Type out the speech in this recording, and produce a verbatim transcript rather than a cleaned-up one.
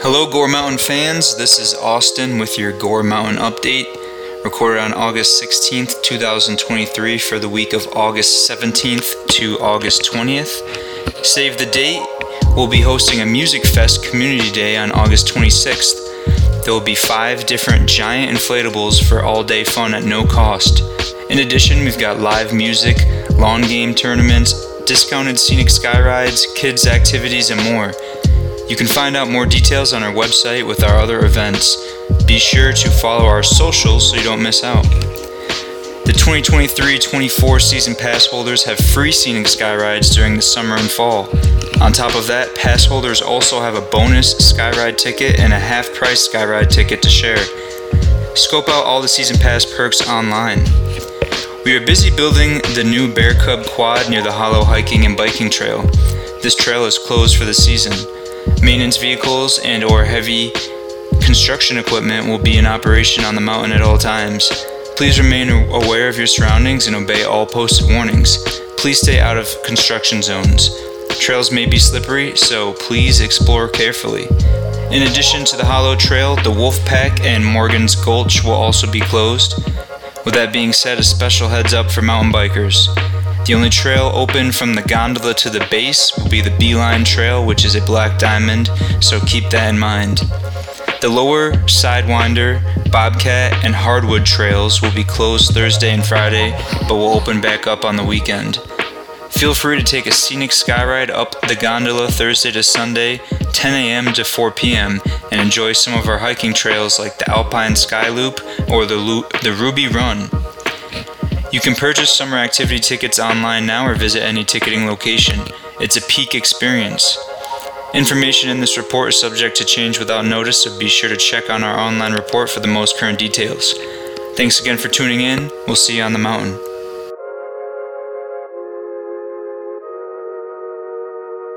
Hello Gore Mountain fans, this is Austin with your Gore Mountain update, recorded on August sixteenth, two thousand twenty-three for the week of August seventeenth to August twentieth. Save the date, we'll be hosting a Music Fest Community Day on August twenty-sixth. There will be five different giant inflatables for all-day fun at no cost. In addition, we've got live music, lawn game tournaments, discounted scenic sky rides, kids activities, and more. You can find out more details on our website with our other events. Be sure to follow our socials so you don't miss out. The twenty twenty-three twenty-four season pass holders have free scenic sky rides during the summer and fall. On top of that, pass holders also have a bonus skyride ticket and a half-price skyride ticket to share. Scope out all the season pass perks online. We are busy building the new Bear Cub quad near the Hollow Hiking and Biking Trail. This trail is closed for the season. Maintenance vehicles and or heavy construction equipment will be in operation on the mountain at all times. Please remain aware of your surroundings and obey all posted warnings. Please stay out of construction zones. Trails may be slippery, so please explore carefully. In addition to the Hollow Trail, the Wolfpack and Morgan's Gulch will also be closed. With that being said, a special heads up for mountain bikers. The only trail open from the gondola to the base will be the Beeline Trail, which is a black diamond, so keep that in mind. The lower Sidewinder, Bobcat, and Hardwood trails will be closed Thursday and Friday, but will open back up on the weekend. Feel free to take a scenic skyride up the gondola Thursday to Sunday, ten a.m. to four p.m., and enjoy some of our hiking trails like the Alpine Sky Loop or the, Lu- the Ruby Run. You can purchase summer activity tickets online now or visit any ticketing location. It's a peak experience. Information in this report is subject to change without notice, so be sure to check on our online report for the most current details. Thanks again for tuning in. We'll see you on the mountain.